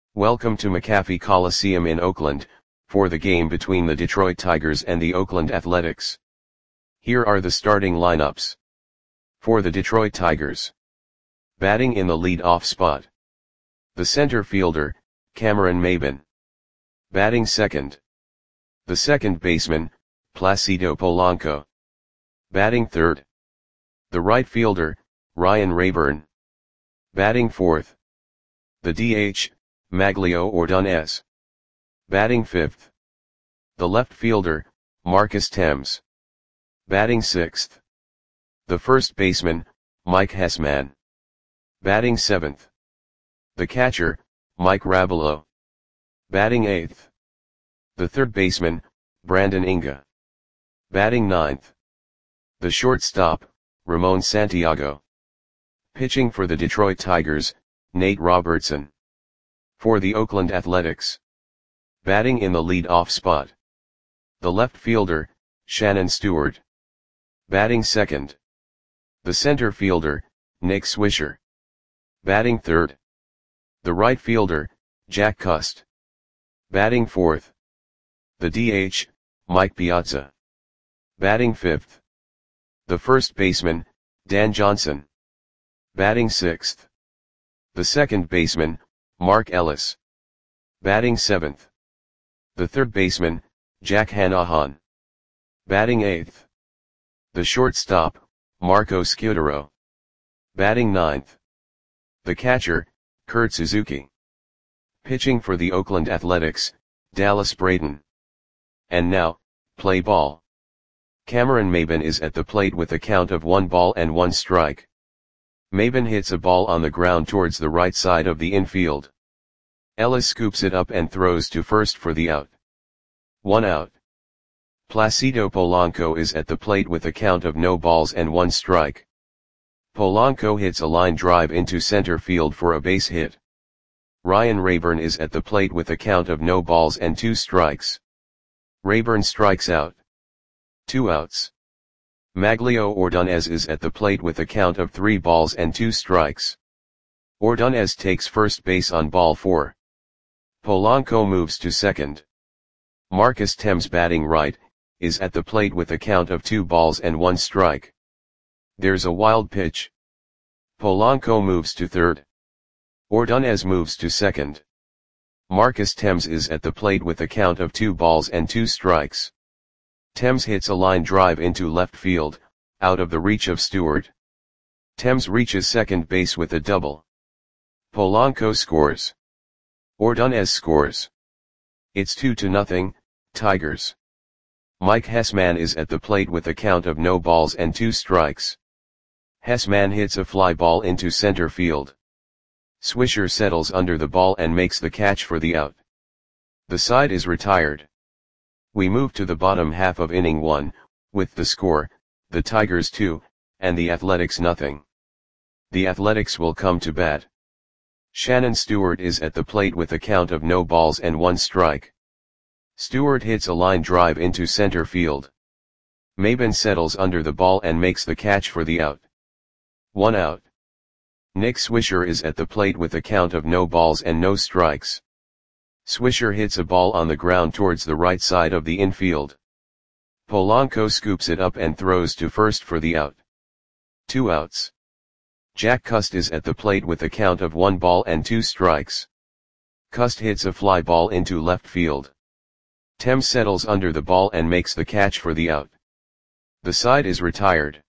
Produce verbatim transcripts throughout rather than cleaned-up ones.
Welcome to McAfee Coliseum in Oakland, for the game between the Detroit Tigers and the Oakland Athletics. Here are the starting lineups. For the Detroit Tigers. Batting in the lead-off spot. The center fielder, Cameron Maybin. Batting second. The second baseman, Placido Polanco. Batting third. The right fielder, Ryan Raburn. Batting fourth. The D H, Maglio Ordonez. Batting fifth. The left fielder, Marcus Thames. Batting sixth. The first baseman, Mike Hessman. Batting seventh. The catcher, Mike Rabelo. Batting eighth. The third baseman, Brandon Inga. Batting ninth. The shortstop, Ramon Santiago. Pitching for the Detroit Tigers, Nate Robertson. For the Oakland Athletics. Batting in the lead-off spot. The left fielder, Shannon Stewart. Batting second. The center fielder, Nick Swisher. Batting third. The right fielder, Jack Cust. Batting fourth. The D H, Mike Piazza. Batting fifth. The first baseman, Dan Johnson. Batting sixth. The second baseman, Mark Ellis. Batting seventh. The third baseman, Jack Hanahan. Batting eighth. The shortstop, Marco Scudero. Batting ninth. The catcher, Kurt Suzuki. Pitching for the Oakland Athletics, Dallas Braden. And now, play ball. Cameron Maybin is at the plate with a count of one ball and one strike. Maybin hits a ball on the ground towards the right side of the infield. Ellis scoops it up and throws to first for the out. One out. Placido Polanco is at the plate with a count of no balls and one strike. Polanco hits a line drive into center field for a base hit. Ryan Raburn is at the plate with a count of no balls and two strikes. Raburn strikes out. Two outs. Maglio Ordonez is at the plate with a count of three balls and two strikes. Ordonez takes first base on ball four. Polanco moves to second. Marcus Thames, batting right, is at the plate with a count of two balls and one strike. There's a wild pitch. Polanco moves to third. Ordonez moves to second. Marcus Thames is at the plate with a count of two balls and two strikes. Thames hits a line drive into left field, out of the reach of Stewart. Thames reaches second base with a double. Polanco scores. Ordonez scores. It's two to nothing, Tigers. Mike Hessman is at the plate with a count of no balls and two strikes. Hessman hits a fly ball into center field. Swisher settles under the ball and makes the catch for the out. The side is retired. We move to the bottom half of inning one, with the score, the Tigers two, and the Athletics nothing. The Athletics will come to bat. Shannon Stewart is at the plate with a count of no balls and one strike. Stewart hits a line drive into center field. Maybin settles under the ball and makes the catch for the out. One out. Nick Swisher is at the plate with a count of no balls and no strikes. Swisher hits a ball on the ground towards the right side of the infield. Polanco scoops it up and throws to first for the out. Two outs. Jack Cust is at the plate with a count of one ball and two strikes. Cust hits a fly ball into left field. Thames settles under the ball and makes the catch for the out. The side is retired.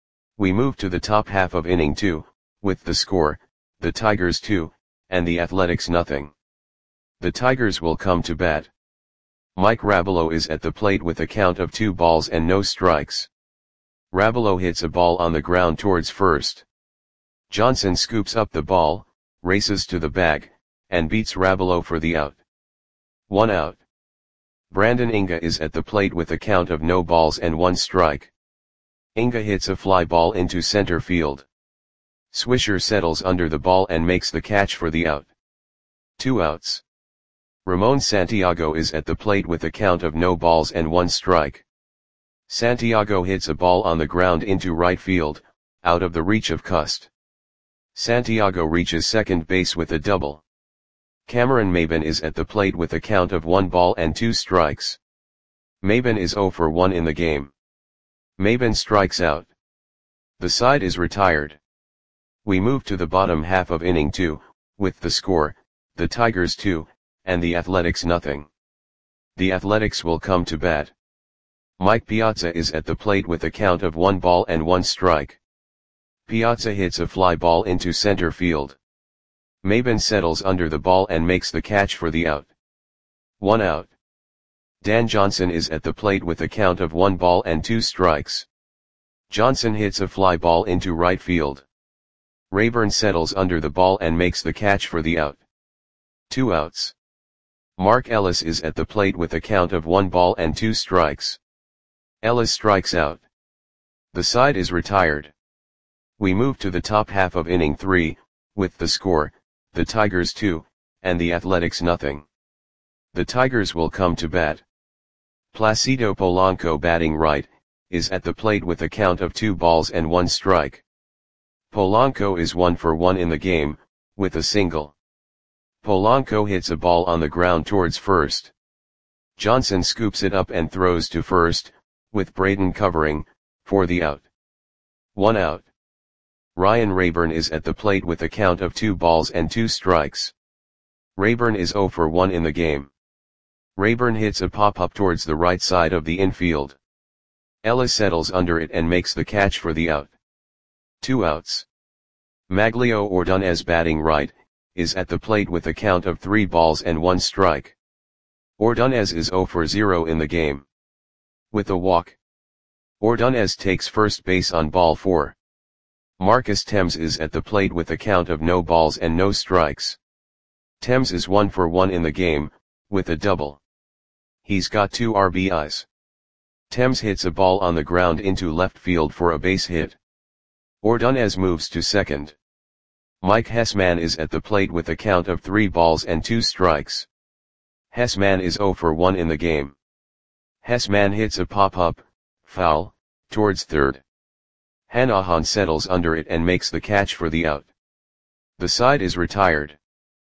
We move to the top half of inning two, with the score, the Tigers two, and the Athletics nothing. The Tigers will come to bat. Mike Rabelo is at the plate with a count of two balls and no strikes. Rabelo hits a ball on the ground towards first. Johnson scoops up the ball, races to the bag, and beats Rabelo for the out. One out. Brandon Inga is at the plate with a count of no balls and one strike. Inga hits a fly ball into center field. Swisher settles under the ball and makes the catch for the out. Two outs. Ramon Santiago is at the plate with a count of no balls and one strike. Santiago hits a ball on the ground into right field, out of the reach of Cust. Santiago reaches second base with a double. Cameron Maybin is at the plate with a count of one ball and two strikes. Maybin is zero for one in the game. Maybin strikes out. The side is retired. We move to the bottom half of inning two, with the score, the Tigers two, and the Athletics nothing. The Athletics will come to bat. Mike Piazza is at the plate with a count of one ball and one strike. Piazza hits a fly ball into center field. Maybin settles under the ball and makes the catch for the out. One out. Dan Johnson is at the plate with a count of one ball and two strikes. Johnson hits a fly ball into right field. Rayburn settles under the ball and makes the catch for the out. Two outs. Mark Ellis is at the plate with a count of one ball and two strikes. Ellis strikes out. The side is retired. We move to the top half of inning three, with the score, the Tigers two, and the Athletics nothing. The Tigers will come to bat. Placido Polanco, batting right, is at the plate with a count of two balls and one strike. Polanco is one for one in the game, with a single. Polanco hits a ball on the ground towards first. Johnson scoops it up and throws to first, with Braden covering, for the out. One out. Ryan Rayburn is at the plate with a count of two balls and two strikes. Rayburn is zero for one in the game. Rayburn hits a pop-up towards the right side of the infield. Ellis settles under it and makes the catch for the out. Two outs. Maglio Ordonez, batting right, is at the plate with a count of three balls and one strike. Ordonez is zero for zero in the game. With a walk. Ordonez takes first base on ball four. Marcus Thames is at the plate with a count of no balls and no strikes. Thames is one for one in the game, with a double. He's got two R B Is. Thames hits a ball on the ground into left field for a base hit. Ordonez moves to second. Mike Hessman is at the plate with a count of three balls and two strikes. Hessman is zero for one in the game. Hessman hits a pop-up, foul, towards third. Hanahan settles under it and makes the catch for the out. The side is retired.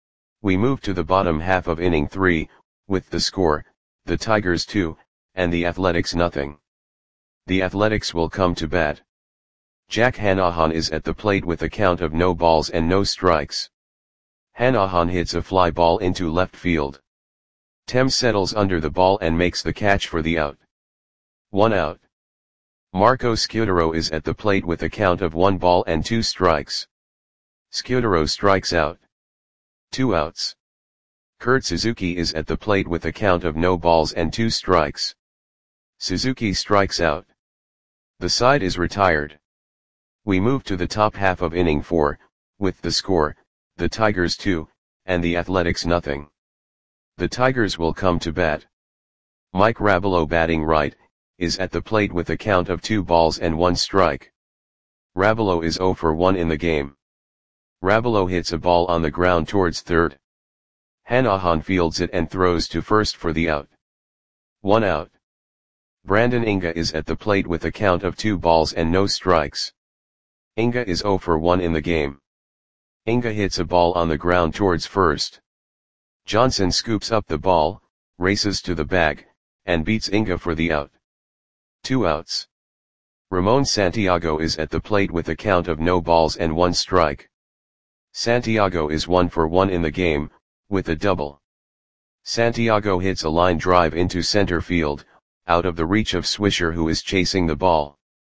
We move to the bottom half of inning three, with the score, the Tigers two, and the Athletics nothing. The Athletics will come to bat. Jack Hanahan is at the plate with a count of no balls and no strikes. Hanahan hits a fly ball into left field. Thames settles under the ball and makes the catch for the out. One out. Marco Scudero is at the plate with a count of one ball and two strikes. Scudero strikes out. Two outs. Kurt Suzuki is at the plate with a count of no balls and two strikes. Suzuki strikes out. The side is retired. We move to the top half of inning four, with the score, the Tigers two, and the Athletics nothing. The Tigers will come to bat. Mike Rabelo, batting right, is at the plate with a count of two balls and one strike. Rabelo is zero for one in the game. Rabelo hits a ball on the ground towards third. Hanahan fields it and throws to first for the out. One out. Brandon Inga is at the plate with a count of two balls and no strikes. Inga is zero for one in the game. Inga hits a ball on the ground towards first. Johnson scoops up the ball, races to the bag, and beats Inga for the out. Two outs. Ramon Santiago is at the plate with a count of no balls and one strike. Santiago is one for one in the game, with a double. Santiago hits a line drive into center field, out of the reach of Swisher, who is chasing the ball.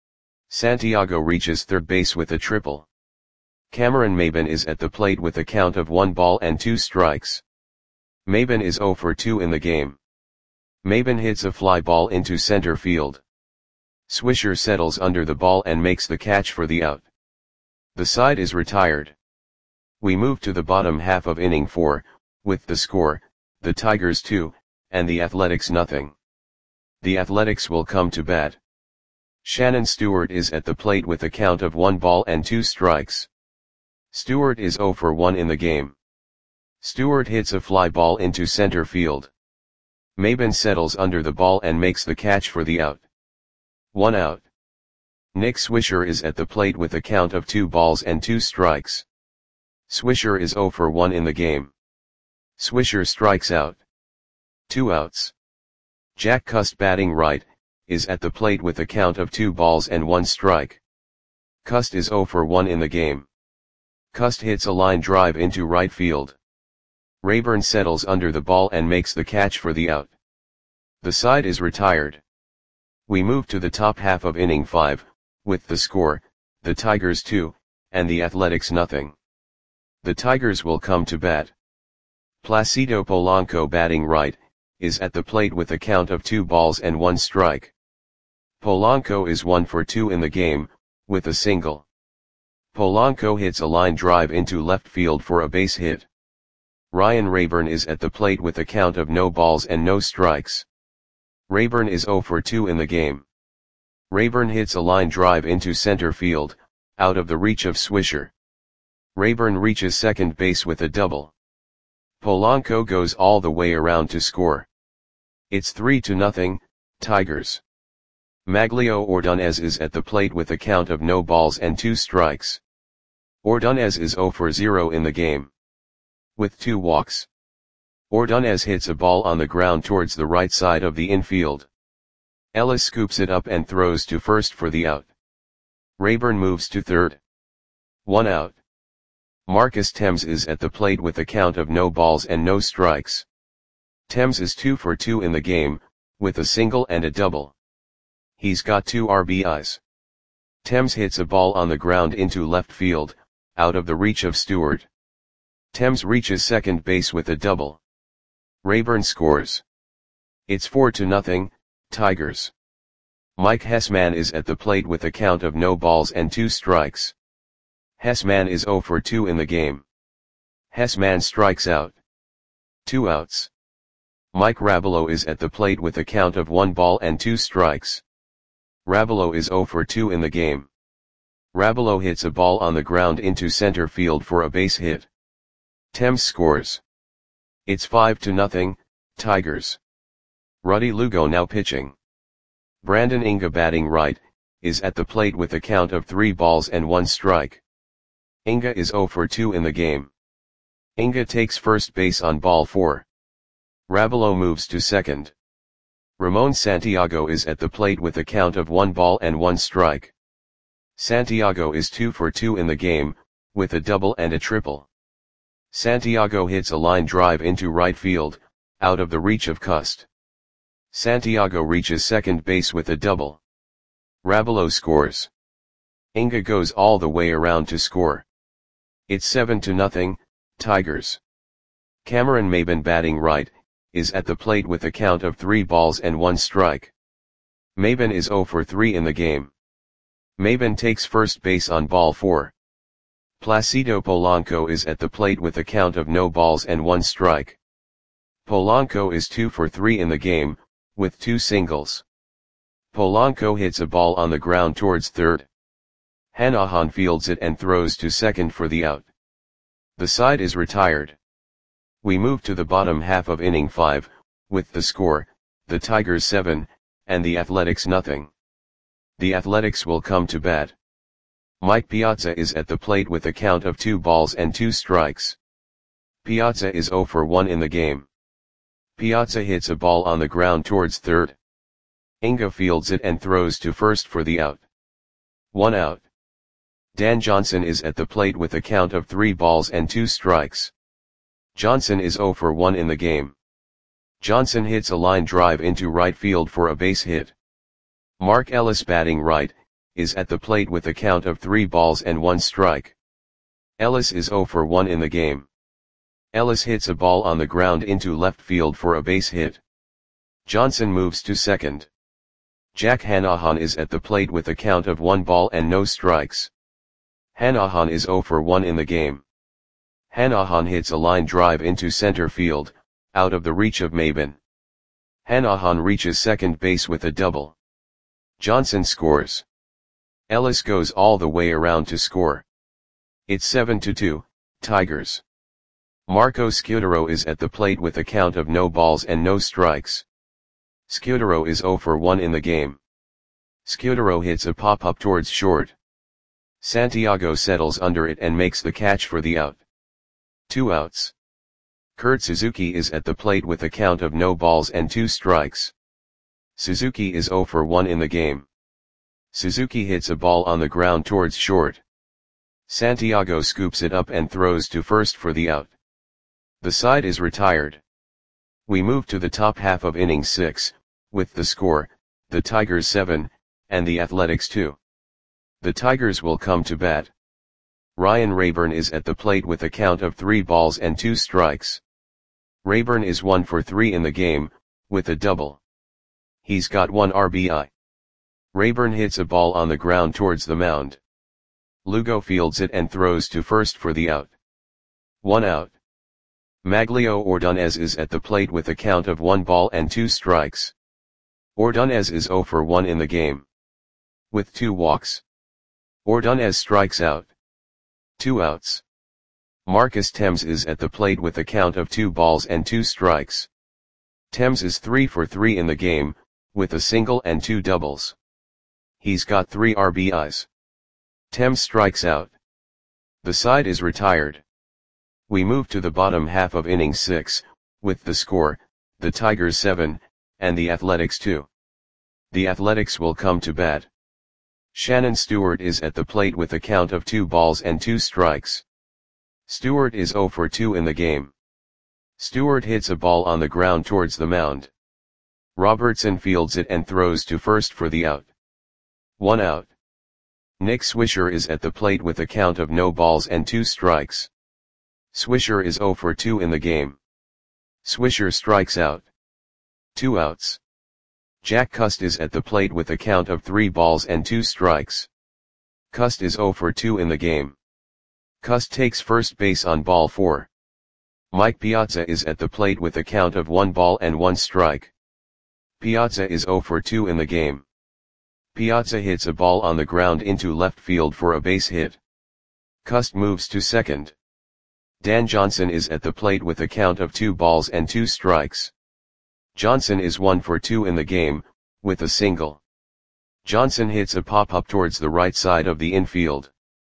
Santiago reaches third base with a triple. Cameron Maybin is at the plate with a count of one ball and two strikes. Maybin is zero for two in the game. Maybin hits a fly ball into center field. Swisher settles under the ball and makes the catch for the out. The side is retired. We move to the bottom half of inning four, with the score, the Tigers two, and the Athletics nothing. The Athletics will come to bat. Shannon Stewart is at the plate with a count of one ball and two strikes. Stewart is zero for one in the game. Stewart hits a fly ball into center field. Maybin settles under the ball and makes the catch for the out. One out. Nick Swisher is at the plate with a count of two balls and two strikes. Swisher is zero for one in the game. Swisher strikes out. Two outs. Jack Cust batting right, is at the plate with a count of two balls and one strike. Cust is oh for one in the game. Cust hits a line drive into right field. Rayburn settles under the ball and makes the catch for the out. The side is retired. We move to the top half of inning five, with the score, the Tigers two, and the Athletics nothing. The Tigers will come to bat. Placido Polanco batting right, is at the plate with a count of two balls and one strike. Polanco is one for two in the game, with a single. Polanco hits a line drive into left field for a base hit. Ryan Rayburn is at the plate with a count of no balls and no strikes. Rayburn is oh for two in the game. Rayburn hits a line drive into center field, out of the reach of Swisher. Rayburn reaches second base with a double. Polanco goes all the way around to score. It's three to nothing, Tigers. Maglio Ordonez is at the plate with a count of no balls and two strikes. Ordonez is oh for zero in the game. With two walks. Ordonez hits a ball on the ground towards the right side of the infield. Ellis scoops it up and throws to first for the out. Rayburn moves to third. One out. Marcus Thames is at the plate with a count of no balls and no strikes. Thames is two for two in the game, with a single and a double. He's got two R B Is. Thames hits a ball on the ground into left field, out of the reach of Stewart. Thames reaches second base with a double. Rayburn scores. It's four to nothing, Tigers. Mike Hessman is at the plate with a count of no balls and two strikes. Hessman is oh for two in the game. Hessman strikes out. Two outs. Mike Rabelo is at the plate with a count of one ball and two strikes. Rabelo is oh for two in the game. Rabelo hits a ball on the ground into center field for a base hit. Thames scores. It's five to nothing, Tigers. Ruddy Lugo now pitching. Brandon Inga batting right, is at the plate with a count of three balls and one strike. Inga is oh for two in the game. Inga takes first base on ball four. Rabelo moves to second. Ramon Santiago is at the plate with a count of one ball and one strike. Santiago is two for two in the game, with a double and a triple. Santiago hits a line drive into right field, out of the reach of Cust. Santiago reaches second base with a double. Rabelo scores. Inga goes all the way around to score. It's seven to nothing, Tigers. Cameron Maben batting right, is at the plate with a count of three balls and one strike. Maben is oh for three in the game. Maben takes first base on ball four. Placido Polanco is at the plate with a count of no balls and one strike. Polanco is two for three in the game, with two singles. Polanco hits a ball on the ground towards third. Hanahan fields it and throws to second for the out. The side is retired. We move to the bottom half of inning five, with the score, the Tigers seven, and the Athletics nothing. The Athletics will come to bat. Mike Piazza is at the plate with a count of two balls and two strikes. Piazza is oh for one in the game. Piazza hits a ball on the ground towards third. Inga fields it and throws to first for the out. One out. Dan Johnson is at the plate with a count of three balls and two strikes. Johnson is oh for one in the game. Johnson hits a line drive into right field for a base hit. Mark Ellis batting right, is at the plate with a count of three balls and one strike. Ellis is oh for one in the game. Ellis hits a ball on the ground into left field for a base hit. Johnson moves to second. Jack Hanahan is at the plate with a count of one ball and no strikes. Hanahan is oh for one in the game. Hanahan hits a line drive into center field, out of the reach of Maben. Hanahan reaches second base with a double. Johnson scores. Ellis goes all the way around to score. It's seven to two, Tigers. Marco Scudero is at the plate with a count of no balls and no strikes. Scudero is oh for one in the game. Scudero hits a pop-up towards short. Santiago settles under it and makes the catch for the out. Two outs. Kurt Suzuki is at the plate with a count of no balls and two strikes. Suzuki is zero for one in the game. Suzuki hits a ball on the ground towards short. Santiago scoops it up and throws to first for the out. The side is retired. We move to the top half of inning six, with the score, the Tigers seven, and the Athletics two. The Tigers will come to bat. Ryan Rayburn is at the plate with a count of three balls and two strikes. Rayburn is one for three in the game, with a double. He's got one R B I. Rayburn hits a ball on the ground towards the mound. Lugo fields it and throws to first for the out. One out. Maglio Ordonez is at the plate with a count of one ball and two strikes. Ordonez is zero for one in the game. With two walks. Ordonez strikes out. Two outs. Marcus Thames is at the plate with a count of two balls and two strikes. Thames is three for three in the game, with a single and two doubles. He's got three R B Is. Thames strikes out. The side is retired. We move to the bottom half of inning six, with the score, the Tigers seven, and the Athletics two. The Athletics will come to bat. Shannon Stewart is at the plate with a count of two balls and two strikes. Stewart is zero for two in the game. Stewart hits a ball on the ground towards the mound. Robertson fields it and throws to first for the out. One out. Nick Swisher is at the plate with a count of no balls and two strikes. Swisher is zero for two in the game. Swisher strikes out. Two outs. Jack Cust is at the plate with a count of three balls and two strikes. Cust is zero for two in the game. Cust takes first base on ball four. Mike Piazza is at the plate with a count of one ball and one strike. Piazza is zero for two in the game. Piazza hits a ball on the ground into left field for a base hit. Cust moves to second. Dan Johnson is at the plate with a count of two balls and two strikes. Johnson is one for two in the game, with a single. Johnson hits a pop-up towards the right side of the infield.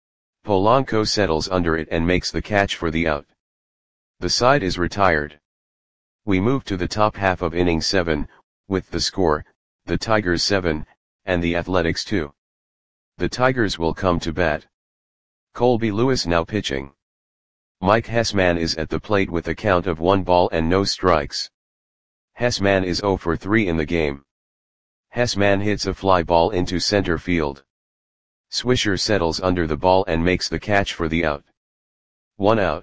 Polanco settles under it and makes the catch for the out. The side is retired. We move to the top half of inning seven, with the score, the Tigers seven, and the Athletics two. The Tigers will come to bat. Colby Lewis now pitching. Mike Hessman is at the plate with a count of one ball and no strikes. Hessman is zero for three in the game. Hessman hits a fly ball into center field. Swisher settles under the ball and makes the catch for the out. One out.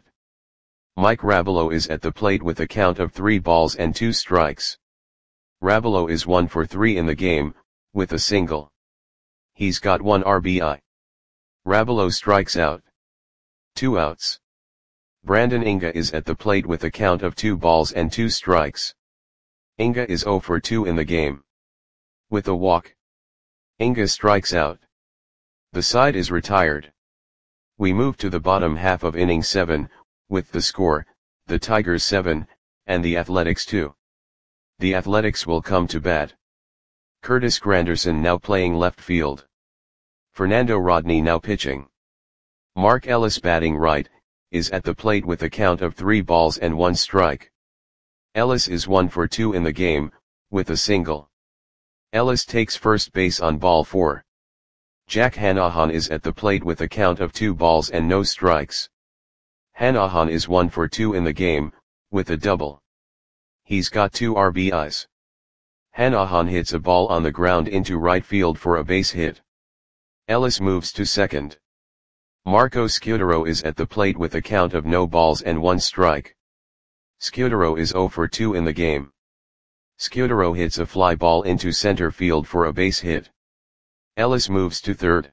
Mike Rabelow is at the plate with a count of three balls and two strikes. Rabelow is one for three in the game, with a single. He's got one R B I. Rabelow strikes out. Two outs. Brandon Inga is at the plate with a count of two balls and two strikes. Inga is zero for two in the game. With a walk. Inga strikes out. The side is retired. We move to the bottom half of inning seven, with the score, the Tigers seven, and the Athletics two. The Athletics will come to bat. Curtis Granderson now playing left field. Fernando Rodney now pitching. Mark Ellis batting right, is at the plate with a count of three balls and one strike. Ellis is one for two in the game, with a single. Ellis takes first base on ball four. Jack Hanahan is at the plate with a count of two balls and no strikes. Hanahan is one for two in the game, with a double. He's got two R B Is. Hanahan hits a ball on the ground into right field for a base hit. Ellis moves to second. Marco Scudero is at the plate with a count of no balls and one strike. Scudero is zero for two in the game. Scudero hits a fly ball into center field for a base hit. Ellis moves to third.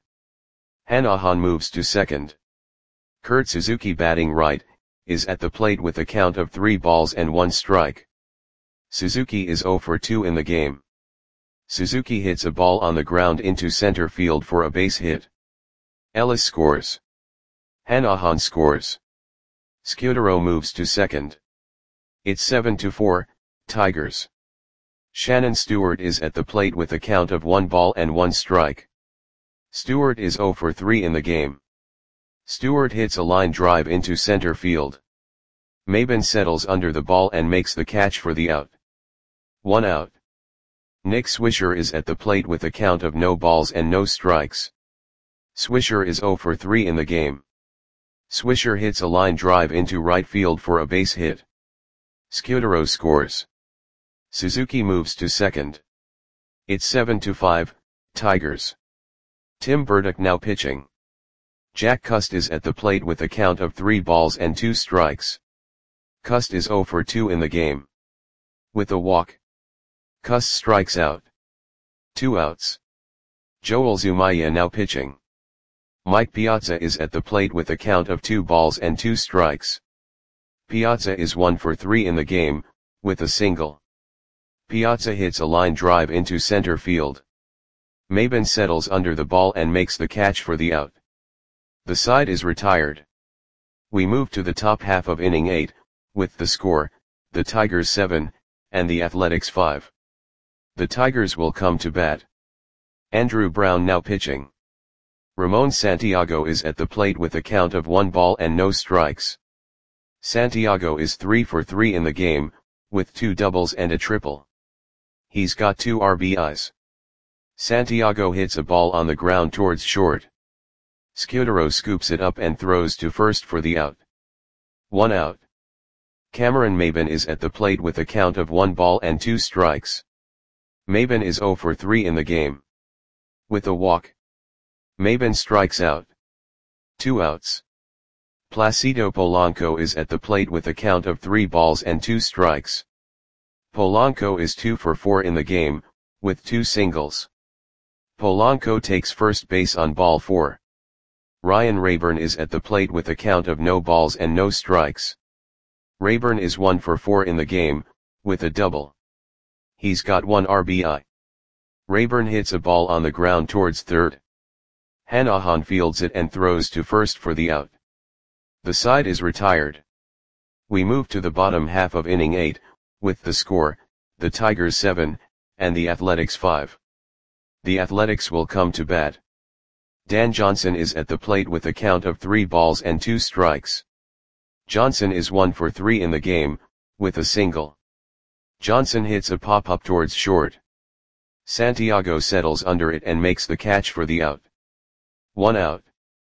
Hanahan moves to second. Kurt Suzuki batting right, is at the plate with a count of three balls and one strike. Suzuki is zero for two in the game. Suzuki hits a ball on the ground into center field for a base hit. Ellis scores. Hanahan scores. Scudero moves to second. It's seven to four, Tigers. Shannon Stewart is at the plate with a count of one ball and one strike. Stewart is zero for three in the game. Stewart hits a line drive into center field. Mabin settles under the ball and makes the catch for the out. One out. Nick Swisher is at the plate with a count of no balls and no strikes. Swisher is zero for three in the game. Swisher hits a line drive into right field for a base hit. Scudero scores. Suzuki moves to second. It's seven to five, Tigers. Tim Burdick now pitching. Jack Cust is at the plate with a count of three balls and two strikes. Cust is zero for two in the game. With a walk, Cust strikes out. Two outs. Joel Zumaya now pitching. Mike Piazza is at the plate with a count of two balls and two strikes. Piazza is one for three in the game, with a single. Piazza hits a line drive into center field. Mabin settles under the ball and makes the catch for the out. The side is retired. We move to the top half of inning eight, with the score, the Tigers seven, and the Athletics five. The Tigers will come to bat. Andrew Brown now pitching. Ramon Santiago is at the plate with a count of one ball and no strikes. Santiago is three for three in the game, with two doubles and a triple. He's got two R B Is. Santiago hits a ball on the ground towards short. Scudero scoops it up and throws to first for the out. One out. Cameron Mabin is at the plate with a count of one ball and two strikes. Mabin is zero for three in the game. With a walk, Mabin strikes out. Two outs. Placido Polanco is at the plate with a count of three balls and two strikes. Polanco is two for four in the game, with two singles. Polanco takes first base on ball four. Ryan Rayburn is at the plate with a count of no balls and no strikes. Rayburn is one for four in the game, with a double. He's got one R B I. Rayburn hits a ball on the ground towards third. Hanahan fields it and throws to first for the out. The side is retired. We move to the bottom half of inning eight, with the score, the Tigers seven, and the Athletics five. The Athletics will come to bat. Dan Johnson is at the plate with a count of three balls and two strikes. Johnson is one for three in the game, with a single. Johnson hits a pop-up towards short. Santiago settles under it and makes the catch for the out. One out.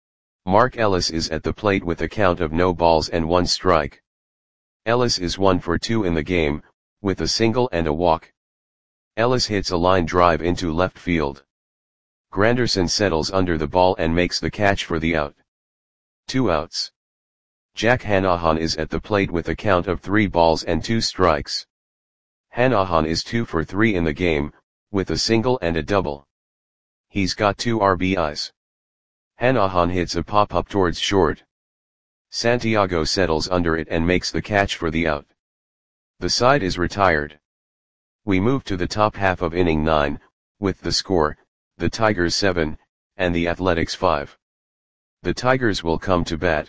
Mark Ellis is at the plate with a count of no balls and one strike. Ellis is one for two in the game, with a single and a walk. Ellis hits a line drive into left field. Granderson settles under the ball and makes the catch for the out. Two outs. Jack Hanahan is at the plate with a count of three balls and two strikes. Hanahan is two for three in the game, with a single and a double. He's got two R B Is. Hanahan hits a pop-up towards short. Santiago settles under it and makes the catch for the out. The side is retired. We move to the top half of inning nine, with the score, the Tigers seven, and the Athletics five. The Tigers will come to bat.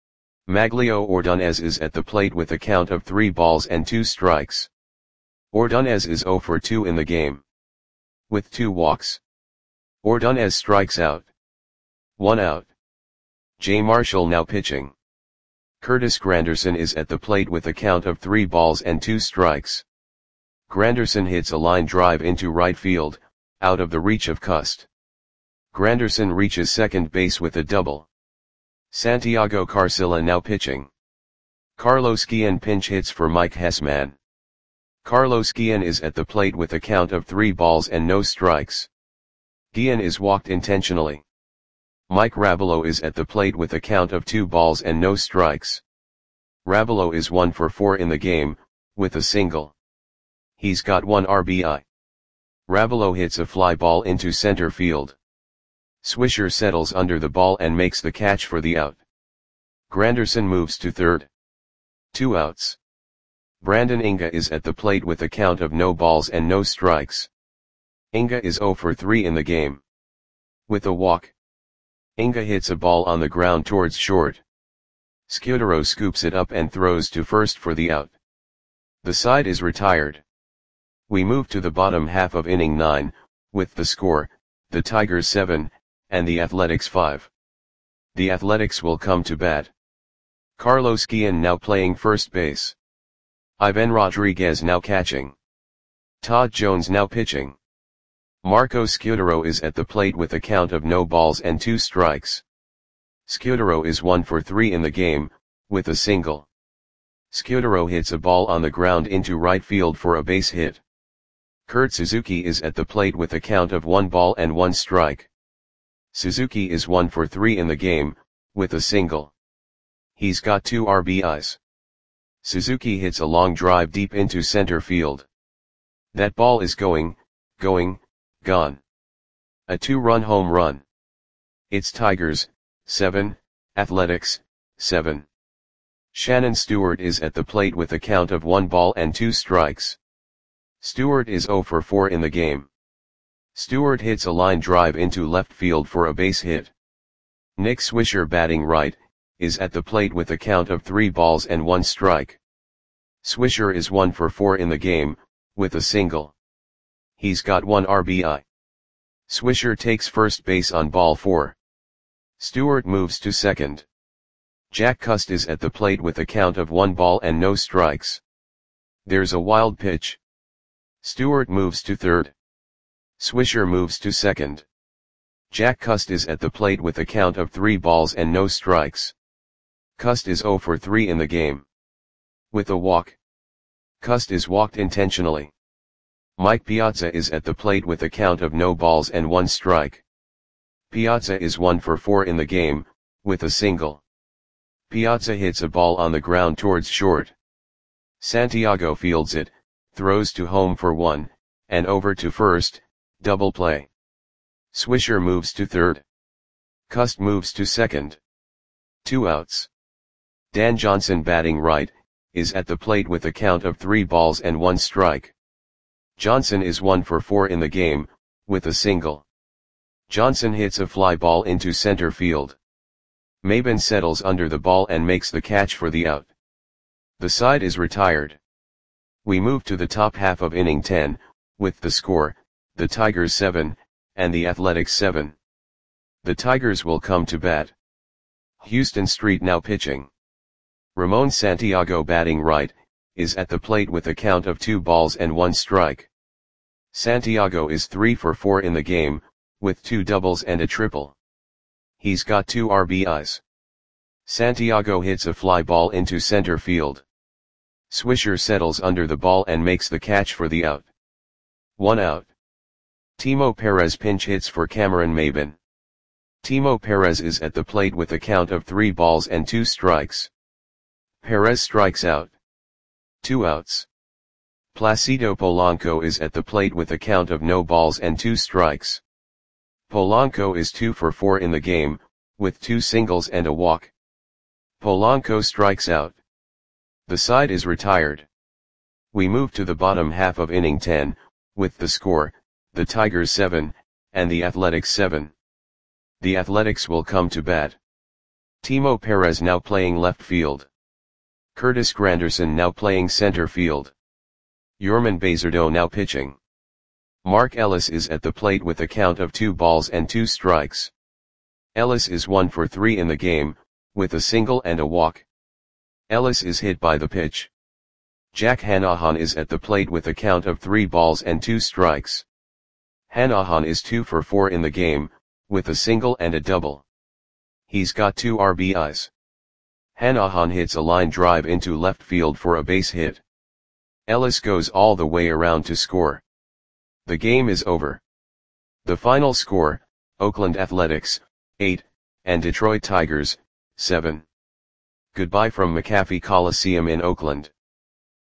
Maglio Ordonez is at the plate with a count of three balls and two strikes. Ordonez is zero for two in the game. With two walks, Ordonez strikes out. One out. Jay Marshall now pitching. Curtis Granderson is at the plate with a count of three balls and two strikes. Granderson hits a line drive into right field, out of the reach of Cust. Granderson reaches second base with a double. Santiago Carcilla now pitching. Carlos Guillen pinch hits for Mike Hessman. Carlos Guillen is at the plate with a count of three balls and no strikes. Guillen is walked intentionally. Mike Rabelo is at the plate with a count of two balls and no strikes. Rabelo is one for four in the game, with a single. He's got one R B I. Rabelo hits a fly ball into center field. Swisher settles under the ball and makes the catch for the out. Granderson moves to third. Two outs. Brandon Inga is at the plate with a count of no balls and no strikes. Inga is zero for three in the game. With a walk, Inga hits a ball on the ground towards short. Scudero scoops it up and throws to first for the out. The side is retired. We move to the bottom half of inning nine, with the score, the Tigers seven, and the Athletics five. The Athletics will come to bat. Carlos Guillen now playing first base. Ivan Rodriguez now catching. Todd Jones now pitching. Marco Scutaro is at the plate with a count of no balls and two strikes. Scutaro is one for three in the game, with a single. Scutaro hits a ball on the ground into right field for a base hit. Kurt Suzuki is at the plate with a count of one ball and one strike. Suzuki is one for three in the game, with a single. He's got two R B Is. Suzuki hits a long drive deep into center field. That ball is going, going, gone. A two-run home run. It's Tigers, seven, Athletics, seven. Shannon Stewart is at the plate with a count of one ball and two strikes. Stewart is zero for four in the game. Stewart hits a line drive into left field for a base hit. Nick Swisher batting right, is at the plate with a count of three balls and one strike. Swisher is one for four in the game, with a single. He's got one R B I. Swisher takes first base on ball four. Stewart moves to second. Jack Cust is at the plate with a count of one ball and no strikes. There's a wild pitch. Stewart moves to third. Swisher moves to second. Jack Cust is at the plate with a count of three balls and no strikes. Cust is zero for three in the game. With a walk. Cust is walked intentionally. Mike Piazza is at the plate with a count of no balls and one strike. Piazza is one for four in the game, with a single. Piazza hits a ball on the ground towards short. Santiago fields it, throws to home for one, and over to first, double play. Swisher moves to third. Cust moves to second. Two outs. Dan Johnson batting right, is at the plate with a count of three balls and one strike. Johnson is one for four in the game, with a single. Johnson hits a fly ball into center field. Maben settles under the ball and makes the catch for the out. The side is retired. We move to the top half of inning ten, with the score, the Tigers seven, and the Athletics seven. The Tigers will come to bat. Houston Street now pitching. Ramon Santiago batting right, is at the plate with a count of two balls and one strike. Santiago is three for four in the game, with two doubles and a triple. He's got two R B Is. Santiago hits a fly ball into center field. Swisher settles under the ball and makes the catch for the out. One out. Timo Perez pinch hits for Cameron Maben. Timo Perez is at the plate with a count of three balls and two strikes. Perez strikes out. Two outs. Placido Polanco is at the plate with a count of no balls and two strikes. Polanco is two for four in the game, with two singles and a walk. Polanco strikes out. The side is retired. We move to the bottom half of inning ten, with the score, the Tigers seven, and the Athletics seven. The Athletics will come to bat. Timo Perez now playing left field. Curtis Granderson now playing center field. Yorman Bazardo now pitching. Mark Ellis is at the plate with a count of two balls and two strikes. Ellis is one for three in the game, with a single and a walk. Ellis is hit by the pitch. Jack Hanahan is at the plate with a count of three balls and two strikes. Hanahan is two for four in the game, with a single and a double. He's got two R B Is. Hanahan hits a line drive into left field for a base hit. Ellis goes all the way around to score. The game is over. The final score, Oakland Athletics, eight, and Detroit Tigers, seven. Goodbye from McAfee Coliseum in Oakland.